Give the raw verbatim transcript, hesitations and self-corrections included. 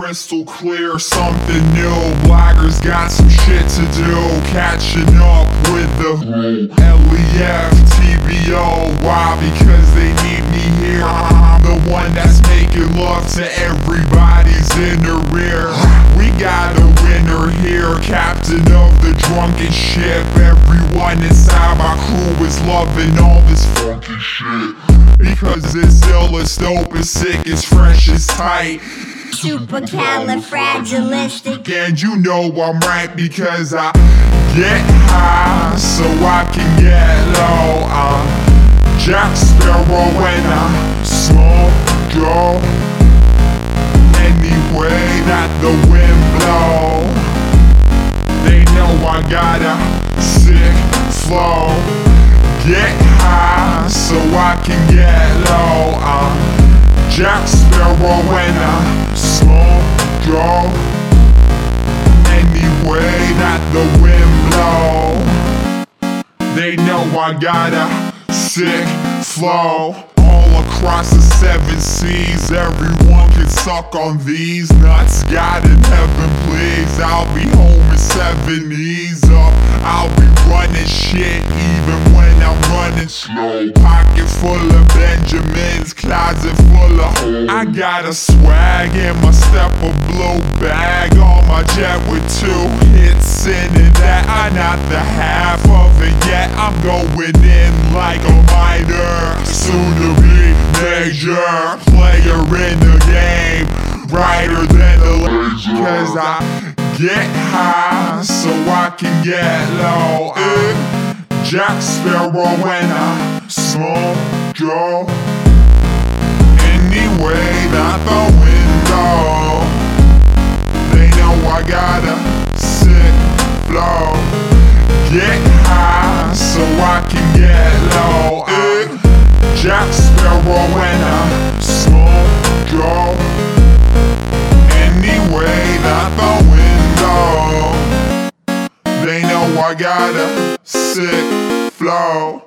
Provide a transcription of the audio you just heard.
crystal clear, something new. Bloggers got some shit to do, catching up with the L E F T B O. Why? Because they need me here. I'm the one that's making love to everybody's in the rear. We got a winner here, captain of the drunken ship. Everyone inside my crew is loving all this funky shit, because it's ill, it's dope, it's sick, it's fresh, it's tight, supercalifragilistic. And you know I'm right, because I get high so I can get low. I'm Jack Sparrow when I smoke dope, any way that the wind blow. They know I got a sick flow. Get high so I can get low. I'm Jack Sparrow when I smoke dope, any way that the wind blow. They know I got a sick flow. All across the seven seas, everyone can suck on these nuts. God in heaven, please, I'll be home in seven, ease up. I'll be running shit even when I'm running slow. Pocket full of Benjamins, closet full of holes. I got a swag in my step, a blue bag on my jet with two hits in it. That I'm not the half of it yet. I'm going in like a minor, soon to be major player in the game, brighter than the laser. Cause I get high so I can get low. I'm Jack Sparrow when I smoke dope, any way that the wind blow. They know I got a sick flow. Get high so I can get low. I'm Jack Sparrow when I smoke dope, any way that the wind blow. They know I got a sick flow.